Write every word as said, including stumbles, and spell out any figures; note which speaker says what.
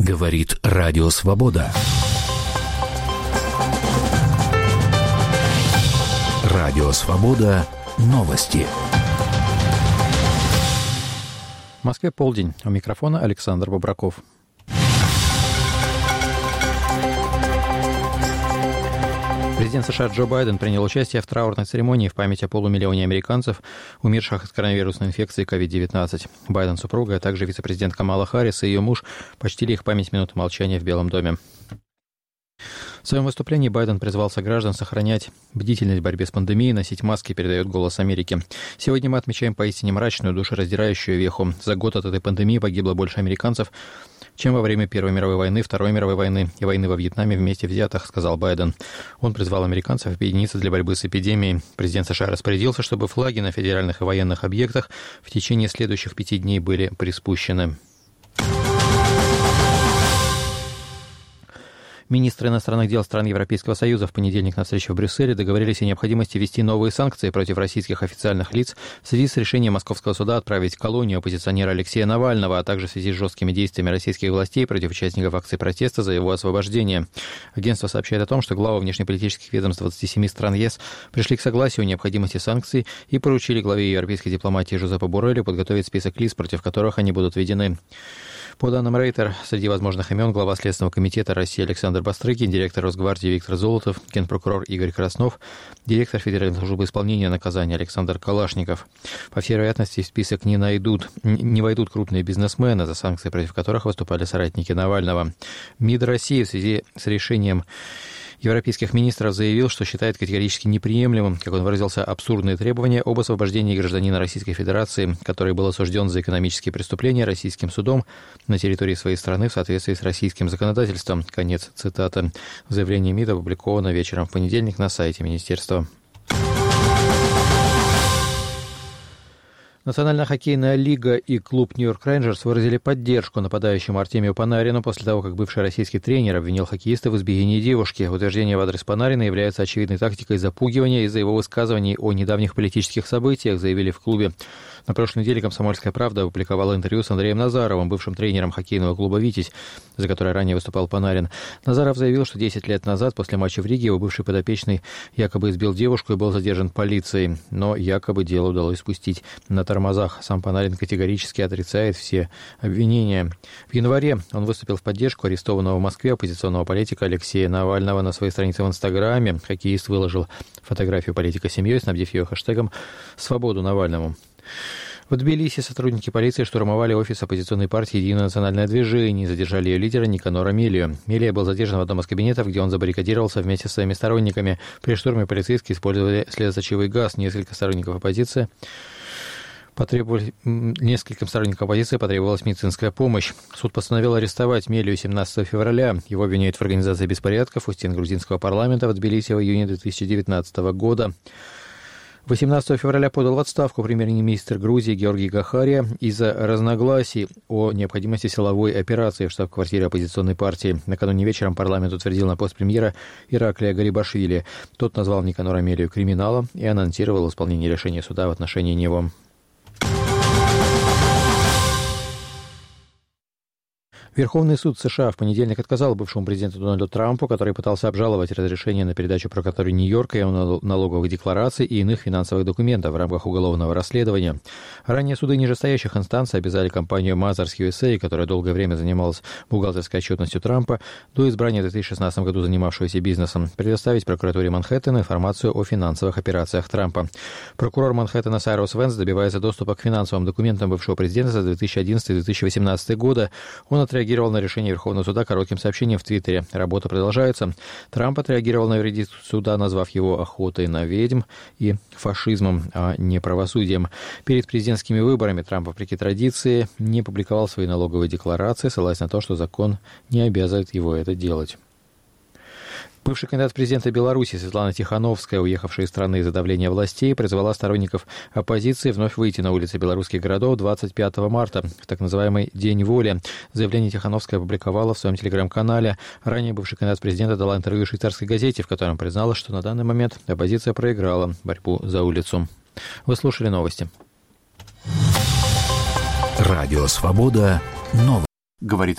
Speaker 1: Говорит Радио Свобода. Радио Свобода. Новости.
Speaker 2: В Москве полдень. У микрофона Александр Бобраков. Президент США Джо Байден принял участие в траурной церемонии в память о полумиллионе американцев, умерших от коронавирусной инфекции ковид девятнадцать. Байден, супруга, а также вице-президент Камала Харрис и ее муж почтили их память минуты молчания в Белом доме. В своем выступлении Байден призвал сограждан сохранять бдительность в борьбе с пандемией, носить маски, передает «Голос Америки». Сегодня мы отмечаем поистине мрачную, душераздирающую веху. За год от этой пандемии погибло больше американцев, чем во время Первой мировой войны, Второй мировой войны и войны во Вьетнаме вместе взятых, сказал Байден. Он призвал американцев объединиться для борьбы с эпидемией. Президент США распорядился, чтобы флаги на федеральных и военных объектах в течение следующих пяти дней были приспущены. Министры иностранных дел стран Европейского Союза в понедельник на встрече в Брюсселе договорились о необходимости ввести новые санкции против российских официальных лиц в связи с решением Московского суда отправить в колонию оппозиционера Алексея Навального, а также в связи с жесткими действиями российских властей против участников акций протеста за его освобождение. Агентство сообщает о том, что главы внешнеполитических ведомств двадцати семи стран ЕС пришли к согласию о необходимости санкций и поручили главе европейской дипломатии Жозепу Борреллю подготовить список лиц, против которых они будут введены. По данным Рейтер, среди возможных имен глава Следственного комитета России Александр Бастрыкин, директор Росгвардии Виктор Золотов, генпрокурор Игорь Краснов, директор Федеральной службы исполнения наказания Александр Калашников. По всей вероятности, в список не, найдут, не войдут крупные бизнесмены, за санкции против которых выступали соратники Навального. МИД России в связи с решением европейских министров заявил, что считает категорически неприемлемым, как он выразился, абсурдные требования об освобождении гражданина Российской Федерации, который был осужден за экономические преступления российским судом на территории своей страны в соответствии с российским законодательством. Конец цитаты. Заявление МИД опубликовано вечером в понедельник на сайте министерства. Национальная хоккейная лига и клуб Нью-Йорк Рейнджерс выразили поддержку нападающему Артемию Панарину после того, как бывший российский тренер обвинил хоккеиста в избиении девушки. Утверждение в адрес Панарина является очевидной тактикой запугивания из-за его высказываний о недавних политических событиях, заявили в клубе. На прошлой неделе «Комсомольская правда» опубликовала интервью с Андреем Назаровым, бывшим тренером хоккейного клуба «Витязь», за который ранее выступал Панарин. Назаров заявил, что десять лет назад, после матча в Риге, его бывший подопечный якобы избил девушку и был задержан полицией. Но якобы дело удалось спустить на тормозах. Сам Панарин категорически отрицает все обвинения. В январе он выступил в поддержку арестованного в Москве оппозиционного политика Алексея Навального. На своей странице в Инстаграме хоккеист выложил фотографию политика с семьей, снабдив ее хэштегом «Свободу Навальному». В Тбилиси сотрудники полиции штурмовали офис оппозиционной партии «Единое национальное движение» и задержали ее лидера Никанора Мелию. Мелия был задержан в одном из кабинетов, где он забаррикадировался вместе со своими сторонниками. При штурме полицейские использовали слезоточивый газ. Несколько сторонников оппозиции потребовали... Нескольким сторонникам оппозиции потребовалась медицинская помощь. Суд постановил арестовать Мелию семнадцатого февраля. Его обвиняют в организации беспорядков у стен грузинского парламента в Тбилиси в июне две тысячи девятнадцатого года. восемнадцатого февраля подал в отставку премьер-министр Грузии Георгий Гахария из-за разногласий о необходимости силовой операции в штаб-квартире оппозиционной партии. Накануне вечером парламент утвердил на пост премьера Ираклия Гарибашвили. Тот назвал Никанора Мелию криминалом и анонсировал исполнение решения суда в отношении него. Верховный суд США в понедельник отказал бывшему президенту Дональду Трампу, который пытался обжаловать разрешение на передачу прокуратуре Нью-Йорка его налоговых деклараций и иных финансовых документов в рамках уголовного расследования. Ранее суды нижестоящих инстанций обязали компанию Mazars ю эс эй, которая долгое время занималась бухгалтерской отчетностью Трампа, до избрания в две тысячи шестнадцатом году занимавшегося бизнесом, предоставить прокуратуре Манхэттена информацию о финансовых операциях Трампа. Прокурор Манхэттена Сайрус Венс добивается доступа к финансовым документам бывшего президента за две тысячи одиннадцатый - две тысячи восемнадцатый года. Он отреагировал реагировал на решение Верховного суда коротким сообщением в Твиттере. Работа продолжается. Трамп отреагировал на вердикт суда, назвав его охотой на ведьм и фашизмом, а не правосудием. Перед президентскими выборами Трамп, вопреки традиции, не публиковал свои налоговые декларации, ссылаясь на то, что закон не обязывает его это делать. Бывший кандидат в президенты Беларуси Светлана Тихановская, уехавшая из страны из-за давления властей, призвала сторонников оппозиции вновь выйти на улицы белорусских городов двадцать пятого марта, в так называемый День воли. Заявление Тихановская опубликовала в своем телеграм-канале. Ранее бывший кандидат в президенты дала интервью швейцарской газете, в котором призналась, что на данный момент оппозиция проиграла борьбу за улицу. Вы слушали новости.
Speaker 1: Радио «Свобода». Новости.
Speaker 3: Говорит